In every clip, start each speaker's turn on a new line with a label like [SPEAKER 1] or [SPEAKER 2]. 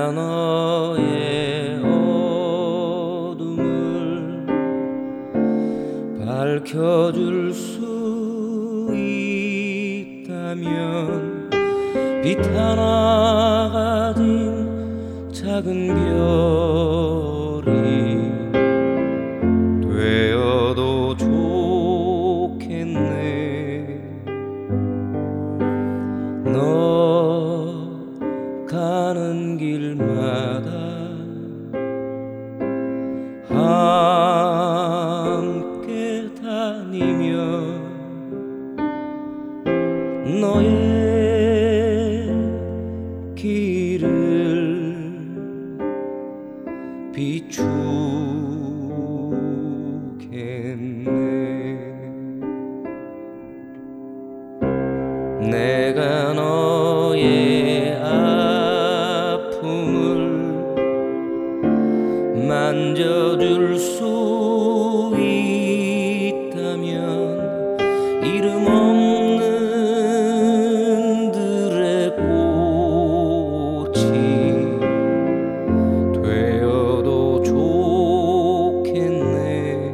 [SPEAKER 1] 내가 너의 어둠을 밝혀줄 수 있다면 빛 하나 가진 작은 별이 되어도 좋겠네. 너 가는 길마다 함께 다니며 너의 길을 비추겠네. 내가 너의 아픔을 만져줄 수 있다면 이름 없는 들의 꽃이 되어도 좋겠네.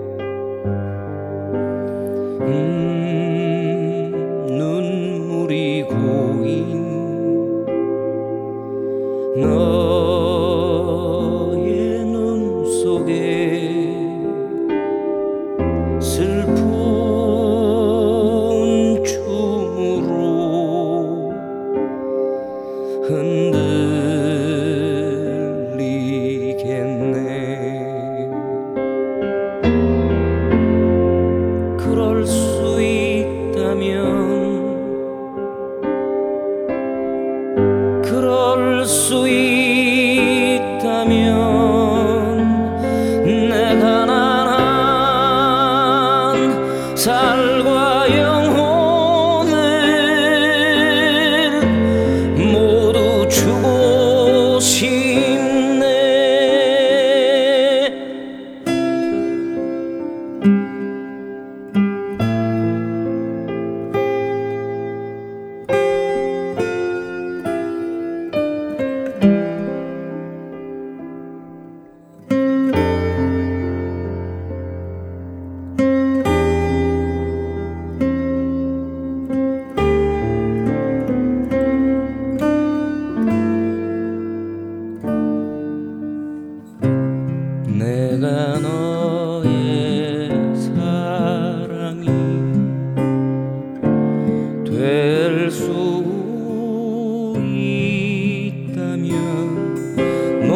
[SPEAKER 1] 눈물이 고인 너의 눈 속에 슬픈 춤으로 흔들리겠네. 그럴 수 있다면, 그럴 수 있다면 내가 난 살과 영혼을 모두 주고 싶네. 내가 너의 사랑이 될 수 있다면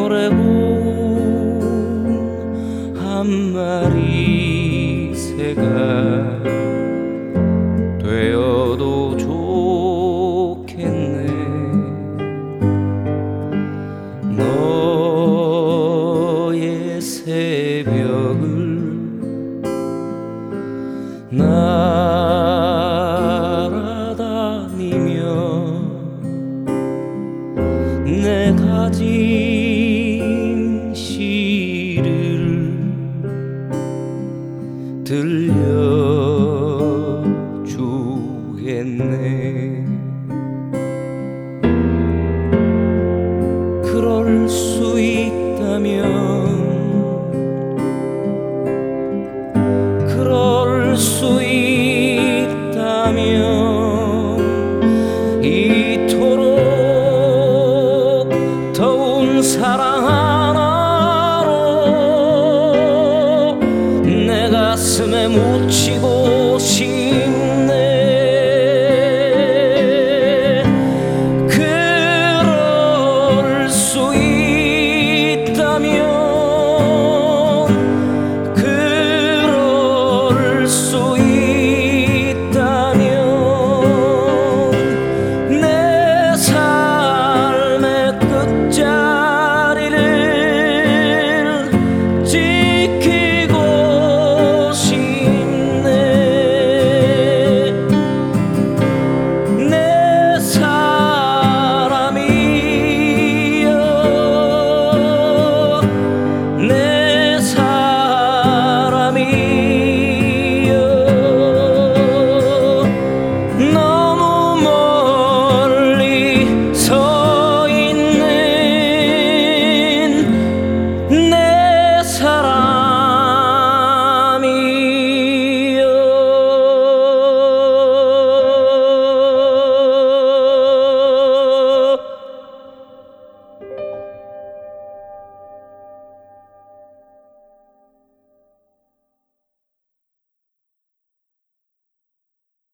[SPEAKER 1] 노래공 한 마리 새가 되어도 좋겠네. 너의 새벽을 날아다니며 내 가진 시를 들려주겠네. 그럴 수 있다면, 그럴 수 있다면 이토록 더운 사랑 하나로 내 가슴에 묻히고 싶네.